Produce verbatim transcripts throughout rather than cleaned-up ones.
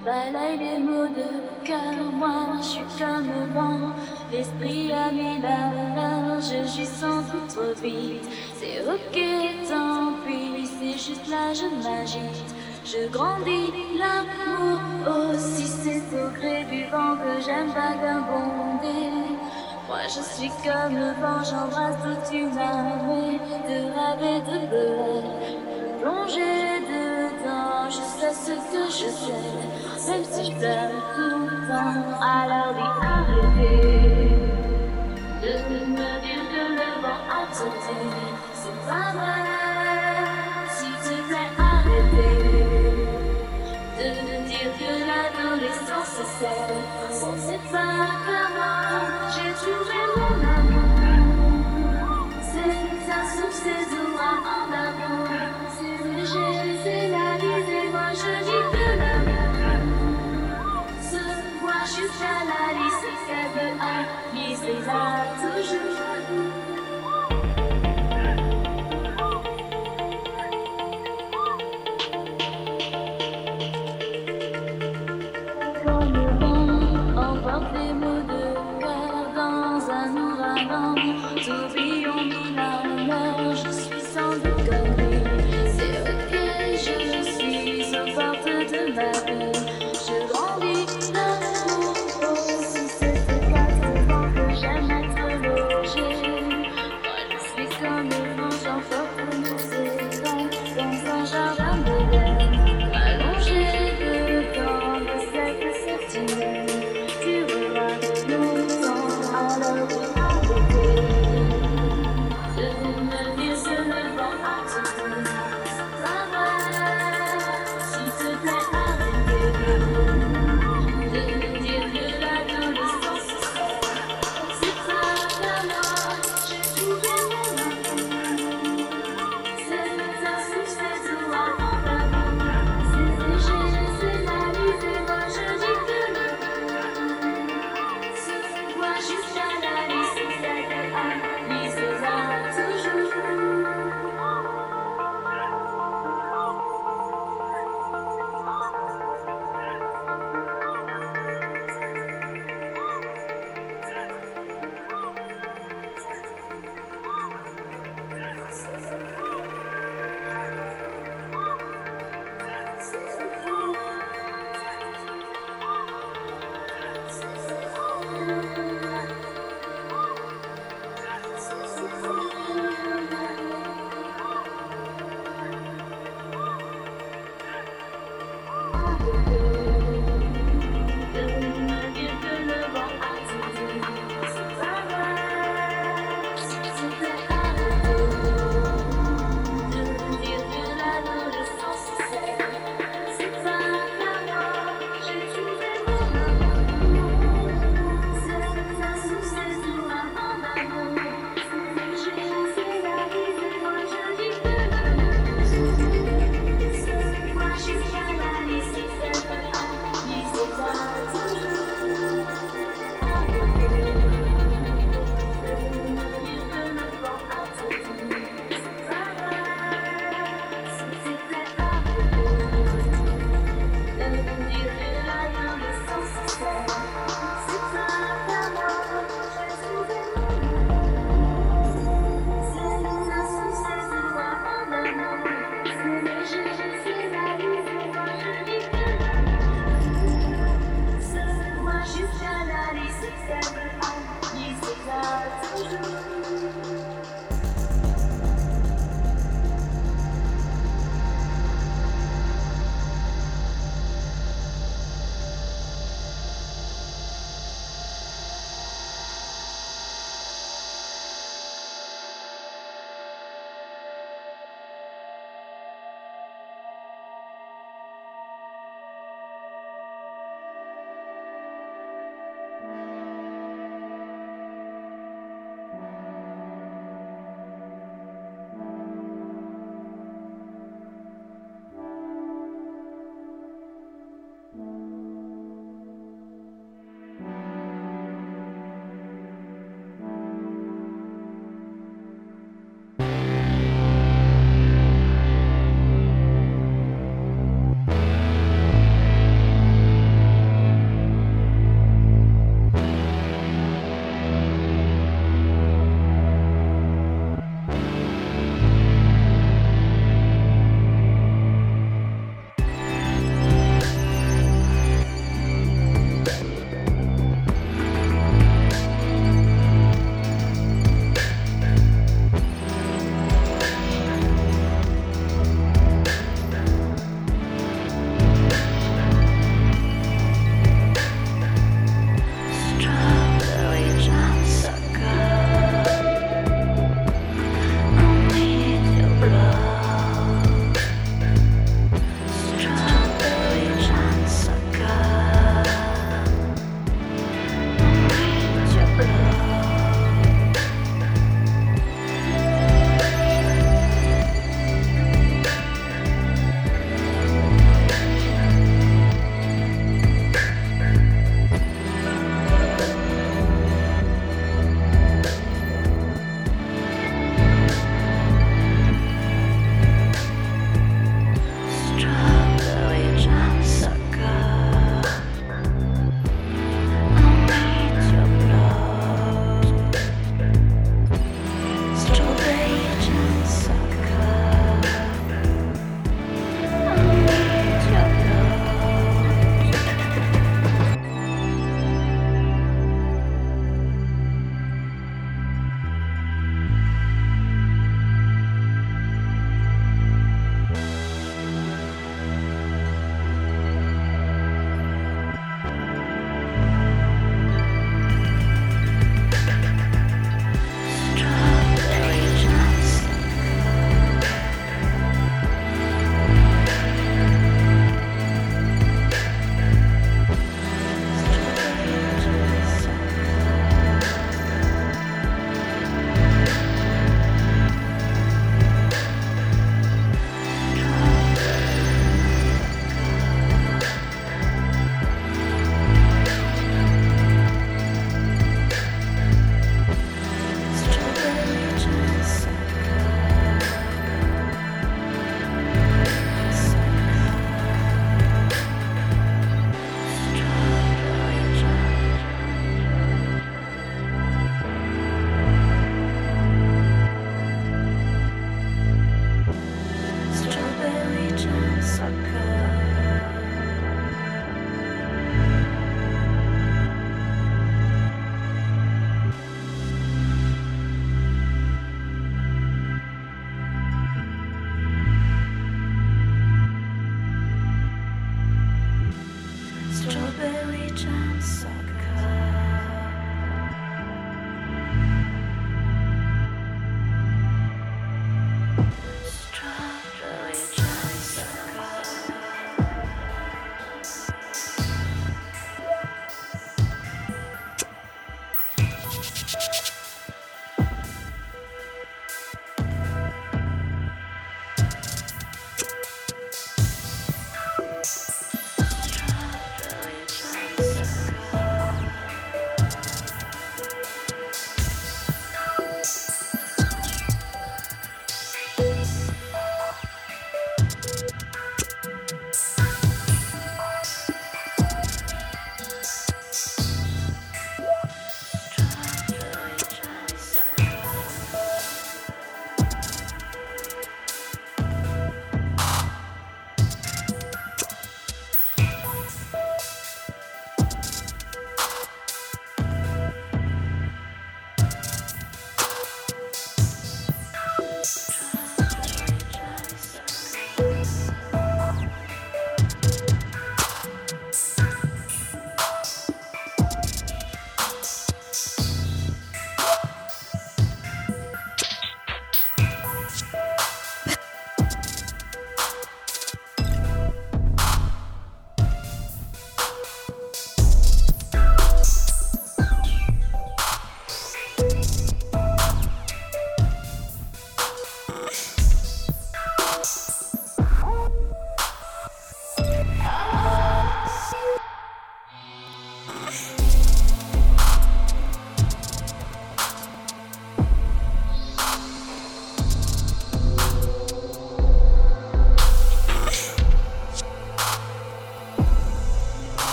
balaye les mots de cœur. Moi, je suis comme le vent, l'esprit a mis la large, je sans doute trop vite. C'est ok, tant pis, c'est juste là, je m'agite. Je grandis, l'amour aussi, c'est au gré du vent que j'aime vagabonder. Moi je suis comme le vent, j'embrasse toute une armée de rêves et de beurre. Plonger dedans, je sais ce que je sais, même si je pleure tout le temps. Alors dis arrêtez de me dire que le vent a sauté. C'est pas vrai, s'il te plaît arrêtez de me dire que l'adolescence c'est celle. On sait pas comment j'ai trouvé mon amour. C'est sa source, c'est doigt en amour. C'est léger, c'est la vie, et moi je dis que l'amour se voit jusqu'à la liste de un, lise les a toujours. Emporte les mots de cœur dans un ouragan. Tourbillon mille à l'heure, je suis sans doute comme lui. C'est ok, je suis aux portes de ma vie. Je grandis l'amour aussi, c'était pas souvent que j'aime être logé. Moi je suis comme le vent, j'emporte mes erreurs dans un jardin de rêve. Allongé dedans le siècle septième. Tu verras longtemps alors de arrêter de me dire que le vent a sauté. C'est pas vrai, s'il te plaît arrêtez de me dire que l'adolescence c'est pas comment j'ai trouvé mon amour. C'est ta source, c'est tout en amour. C'est léger, c'est la vie, et moi je dis que moi jusqu'à la liste, c'est un, liste à toujours.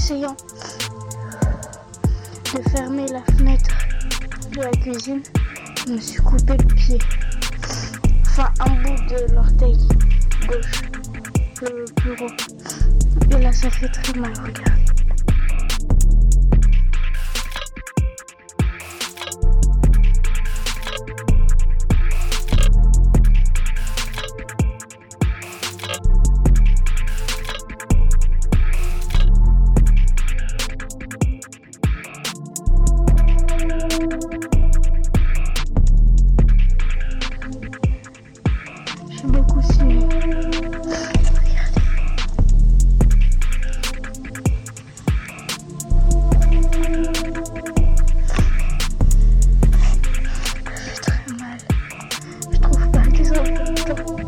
essayant de fermer la fenêtre de la cuisine, je me suis coupé le pied. Enfin, un bout de l'orteil gauche, le plus gros. Et là, ça fait très mal, regardez. J'ai beaucoup signé. Regardez. Ça fait très mal. Je trouve pas des importants.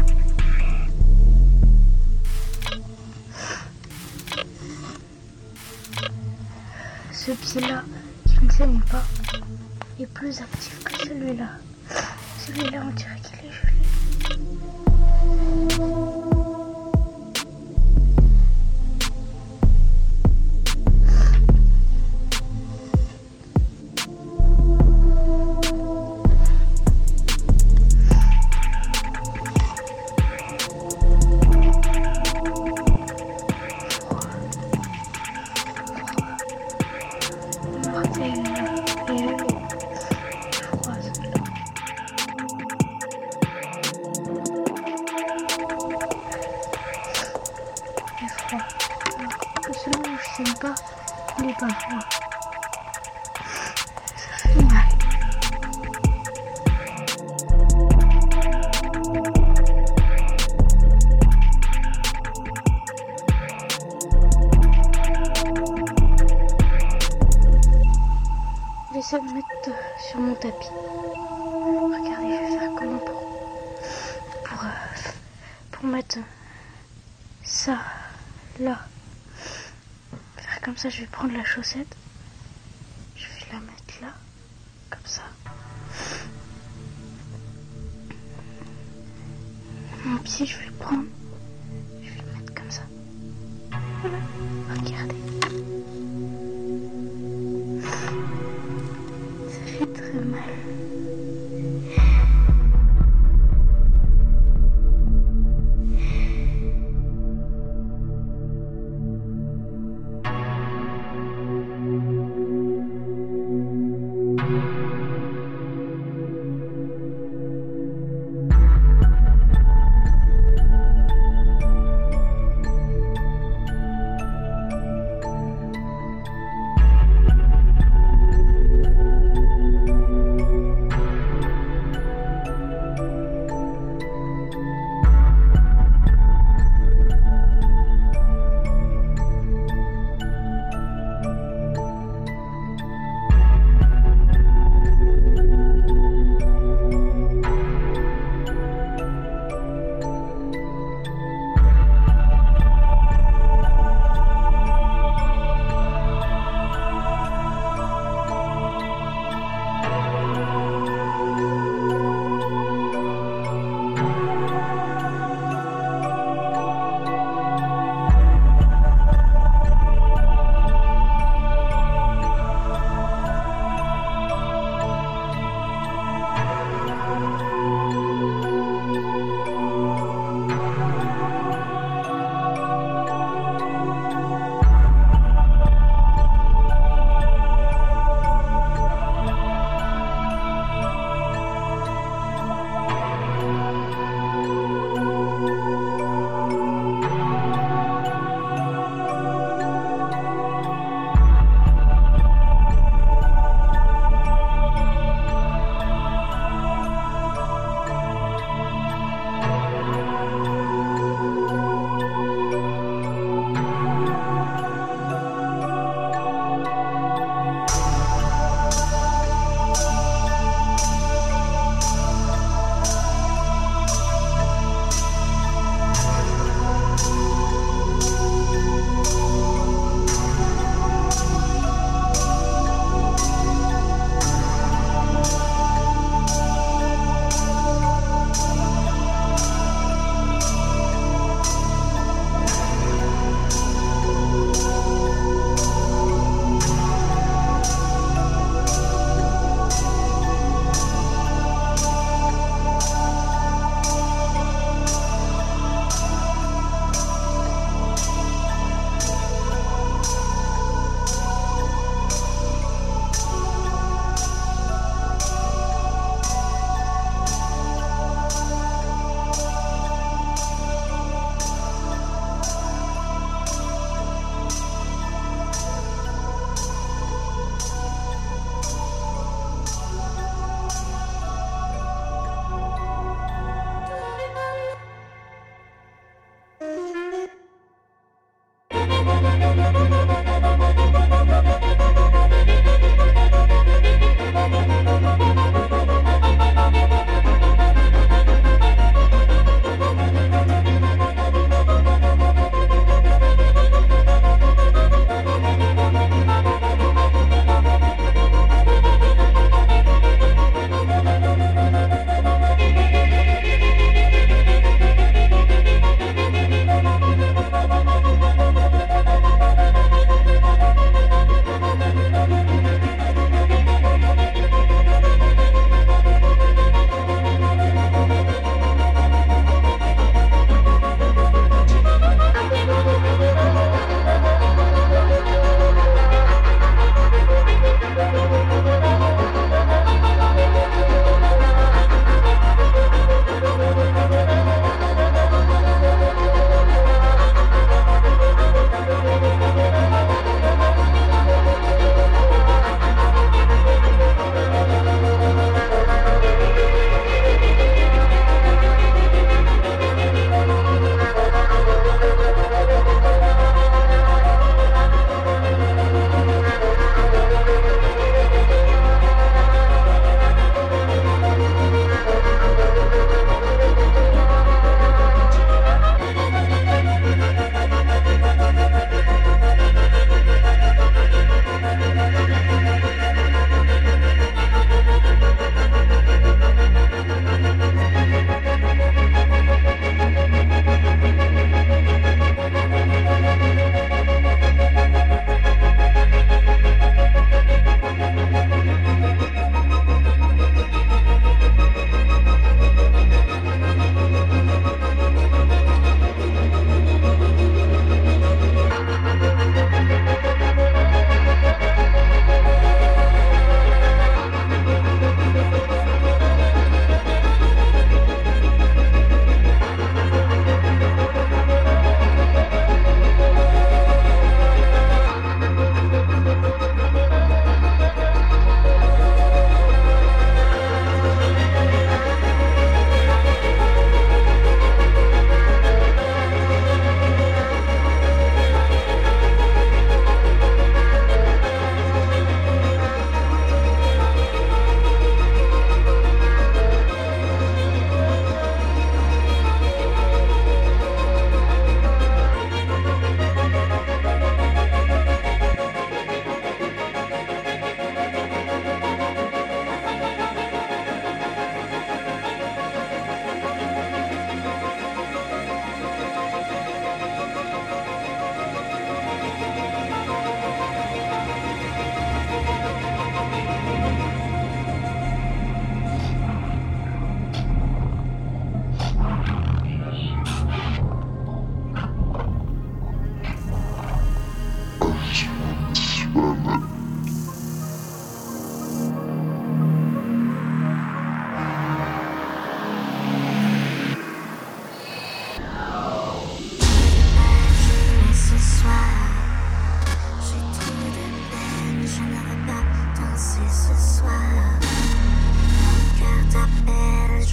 Ce pied-là, qui ne saigne pas, est plus actif que celui-là. Celui-là, on dirait qu'il est gelé. Celui où je saigne pas, il est pas froid. Ça fait mal. Je vais essayer de mettre sur mon tapis. Regardez, je vais faire comment pour, pour, euh, pour mettre ça là. Faire comme ça, je vais prendre la chaussette. Je vais la mettre là, comme ça. Mon pied, je vais le prendre. Je vais le mettre comme ça. Voilà, regardez. Ça fait très mal.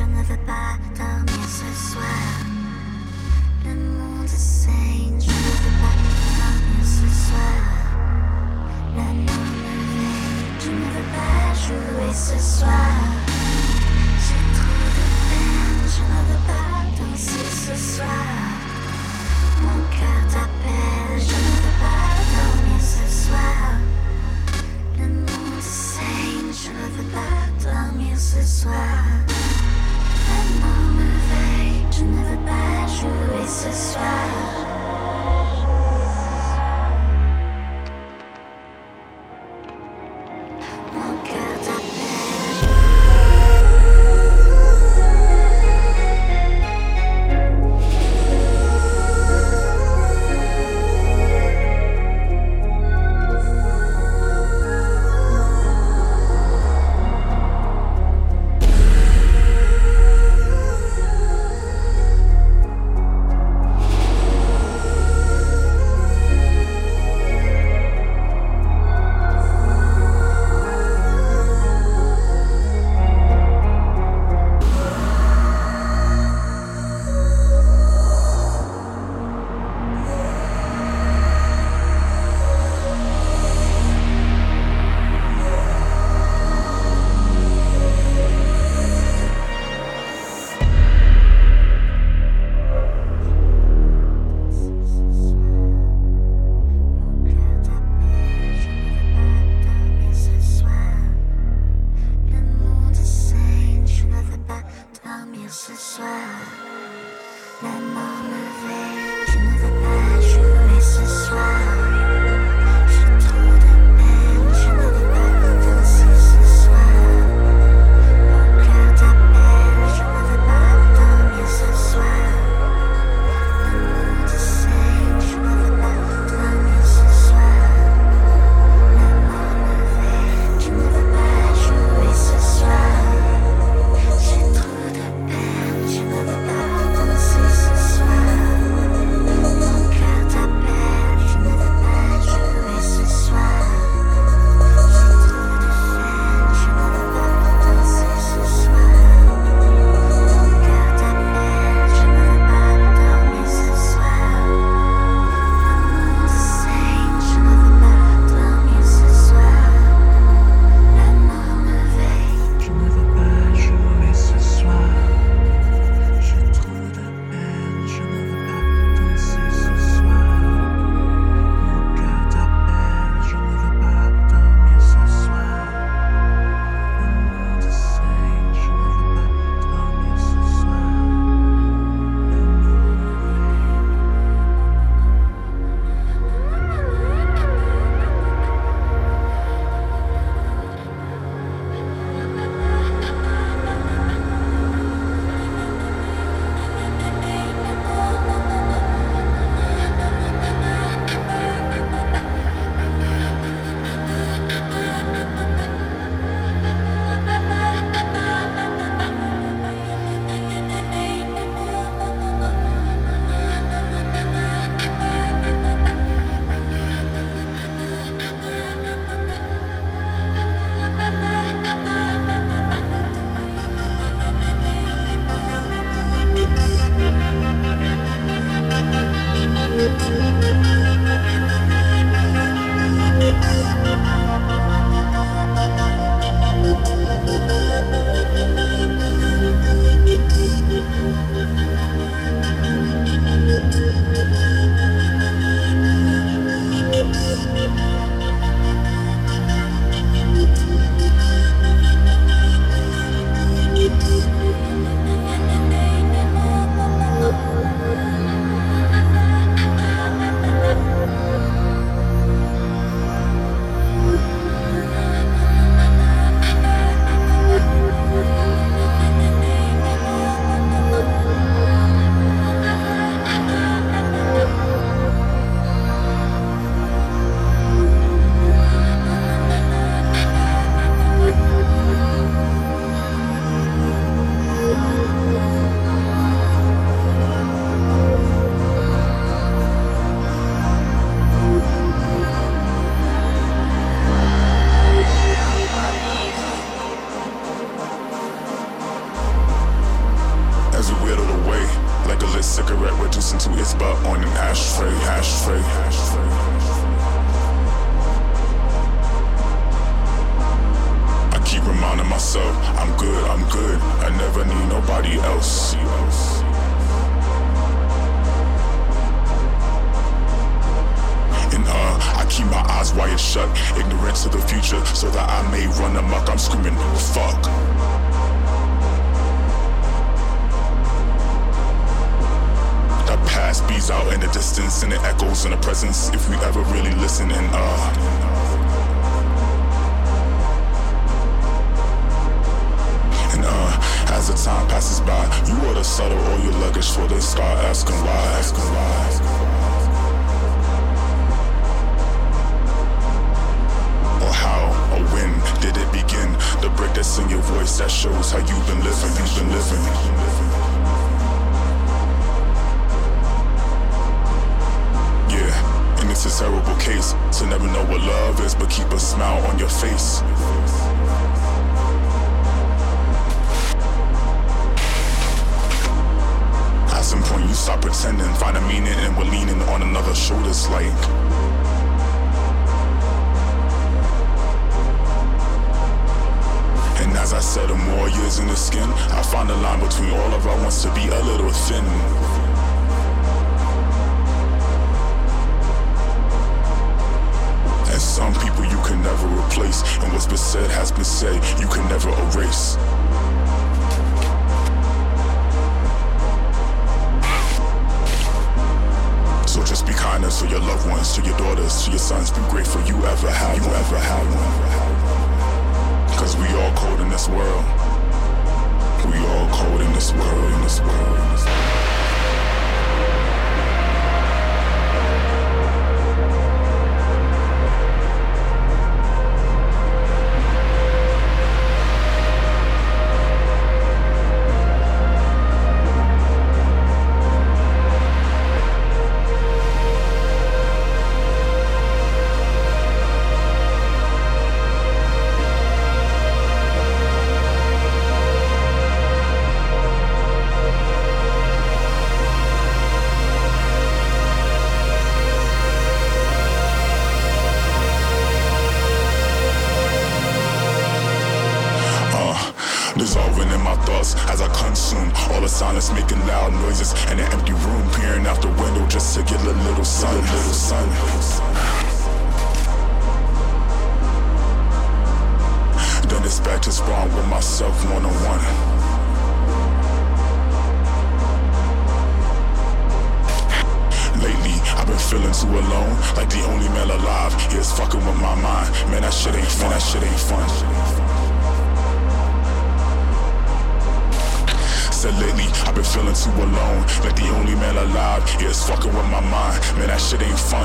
je ne veux pas dormir ce soir. Le monde saigne, je ne veux pas dormir ce soir. La nuit me veille, je ne veux pas jouer ce soir. J'ai trop de peine, je ne veux pas danser ce soir. Mon cœur t'appelle, je ne veux pas dormir ce soir. Le monde saigne, je ne veux pas dormir ce soir. La mort me veille, je ne veux pas jouer ce soir. Mon cœur t'appelle. myself. I'm good, I'm good. I never need nobody else. And uh, I keep my eyes wired shut, ignorant to the future, so that I may run amok. I'm screaming, fuck. The past beats out in the distance, and it echoes in the presence. If we ever really listen and uh. And uh, as the time passes by, you ought to settle all your luggage for they start asking why, asking why. When did it begin? The break that's in your voice that shows how you've been living, you've been living. Yeah, and it's a terrible case to never know what love is, but keep a smile on your face. At some point you stop pretending, find a meaning, and we're leaning on another shoulder's like. And as I settle more years in the skin, I find the line between all of our wants to be a little thin. And some people you can never replace, and what's been said has been said, you can never erase. So just be kinder to your loved ones, to your daughters, to your sons. Be grateful you ever had, you ever had one. Cause we all cold in this world. We all cold in this world, in this world, in this world. Dissolving in my thoughts as I consume all the silence, making loud noises, and an empty room peering out the window just to get a little sun, a little sun. Then it's back to spawn with myself one on one. Lately, I've been feeling too alone, like the only man alive. He is fucking with my mind. Man, that shit ain't fun. That shit ain't fun. Said lately, I've been feeling too alone, like the only man alive. He is fucking with my mind. Man, that shit ain't fun.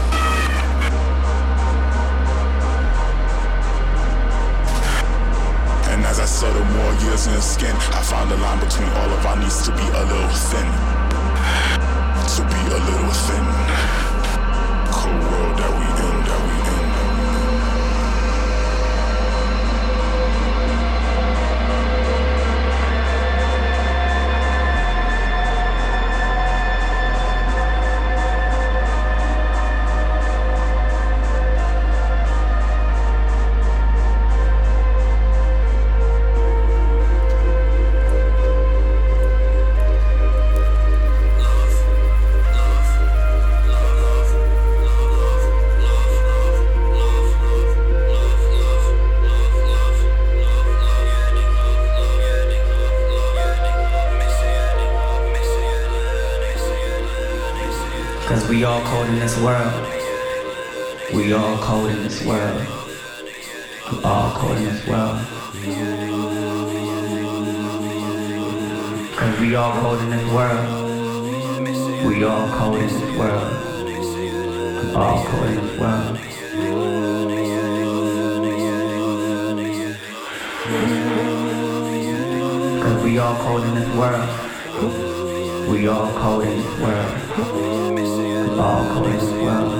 And as I settle more years in the skin, I find the line between all of our needs to be a little thin. To be a little thin. Cold world that we in, that we in. Cause we all cold in this world. We all cold in this world. We all cold in this world. Cause we all cold in this world. We all cold in this world. We all cold in this world. Cause we all cold in this world. We all cold in this world. All cold in this world.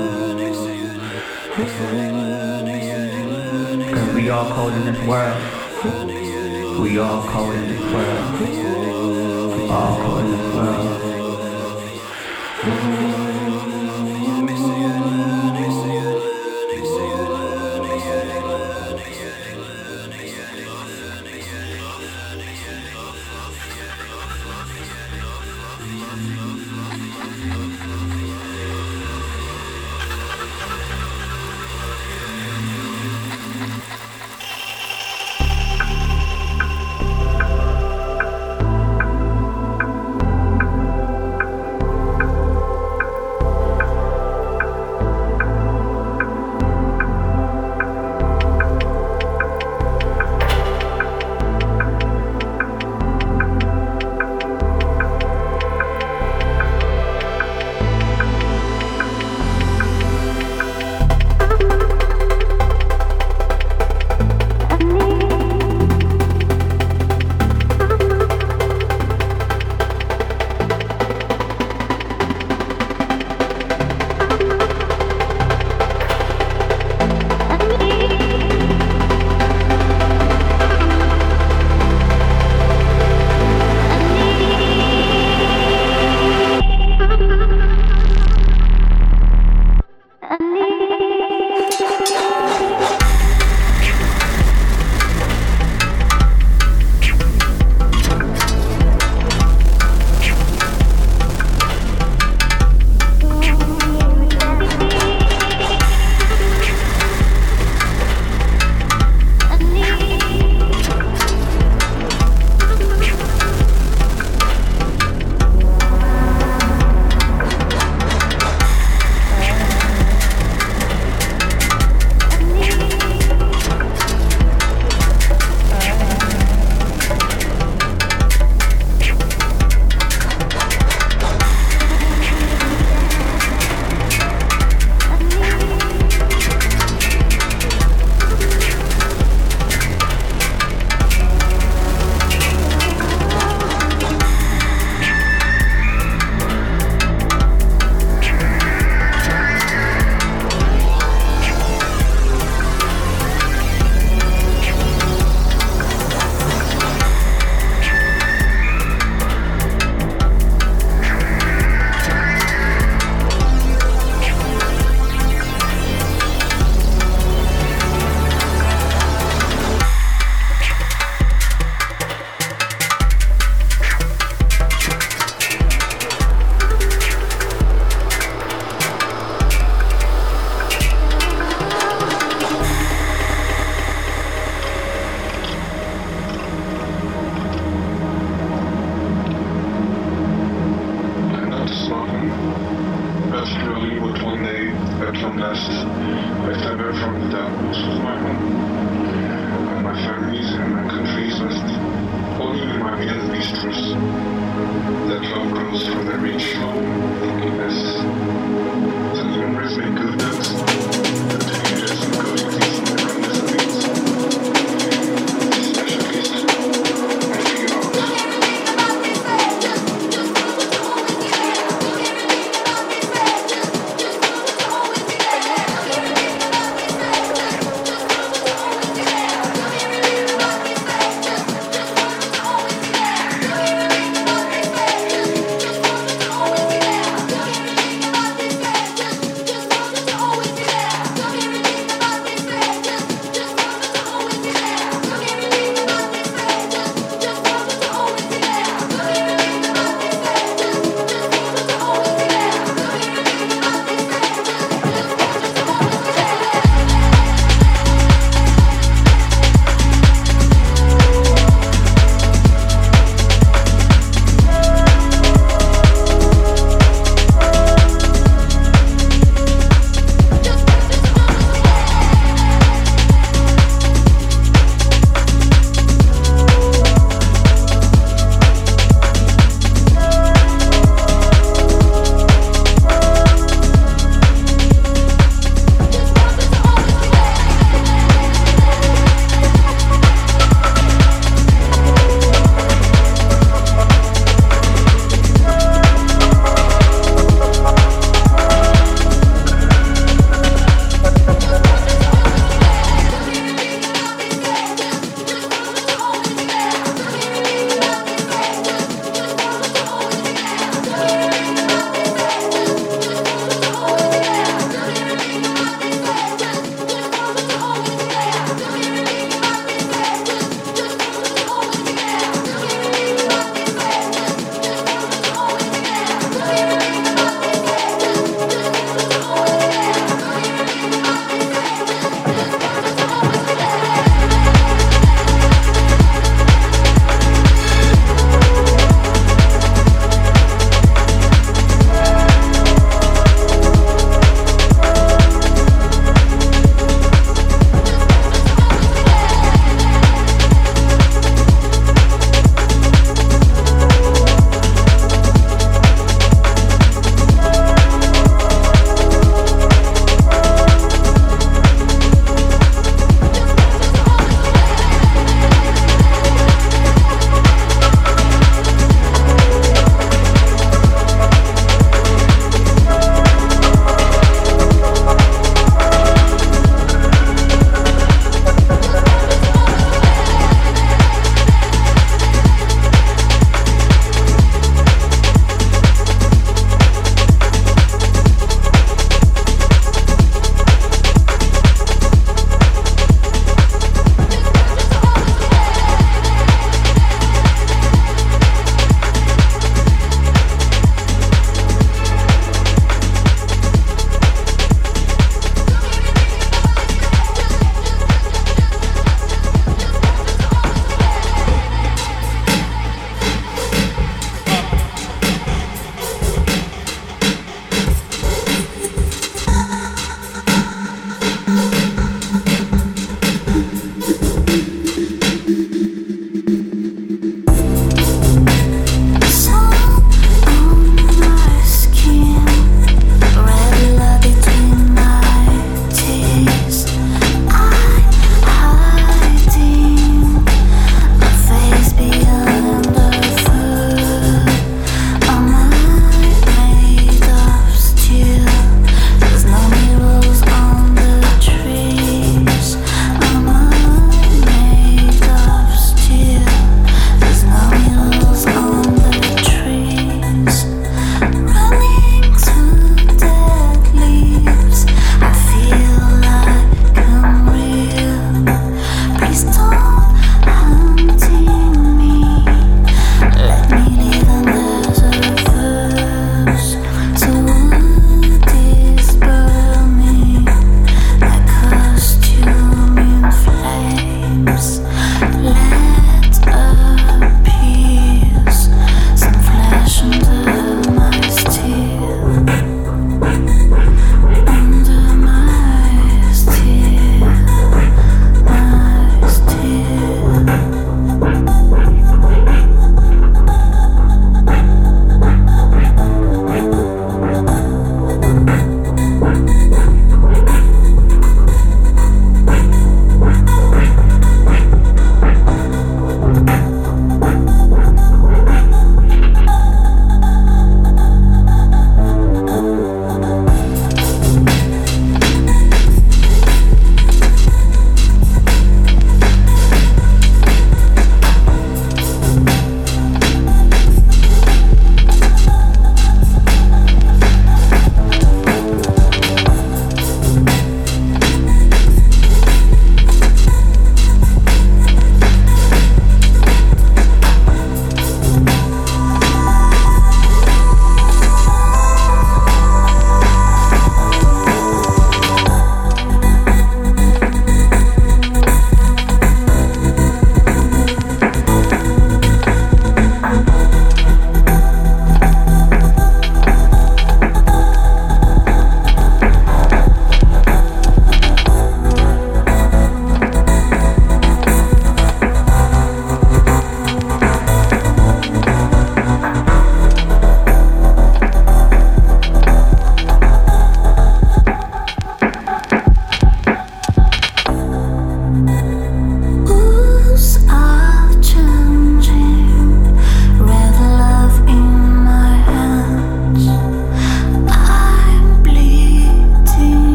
Cause we all cold in this world. We all cold in this world. We all cold in this world.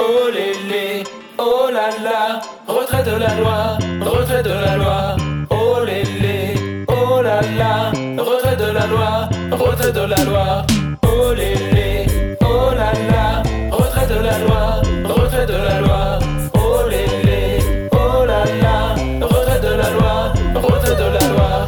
oh lélé, oh là là, retrait de la loi, retrait de la loi, oh lélé, oh là là, retrait de la loi, retrait de la loi, oh lélé, oh là là, retrait de la loi, retrait de la loi, oh lélé, oh là là, retrait de la loi, retrait de la loi.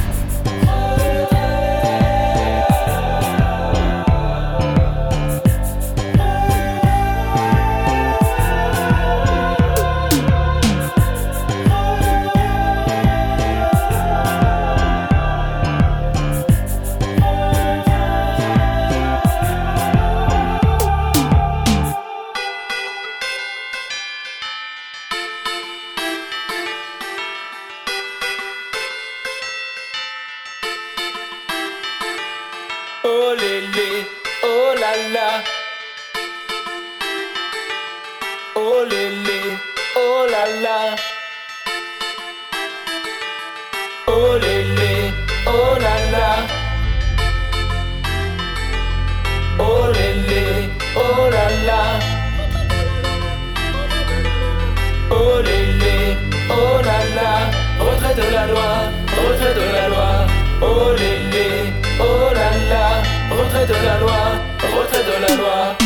Oh lélé, oh là là, oh lélé, oh là là, oh lélé, oh là là, oh lélé, oh là là, oh lélé, oh là là, retrait de la loi, retrait de la loi, oh lélé, oh là là, retrait de la loi, retrait de la loi.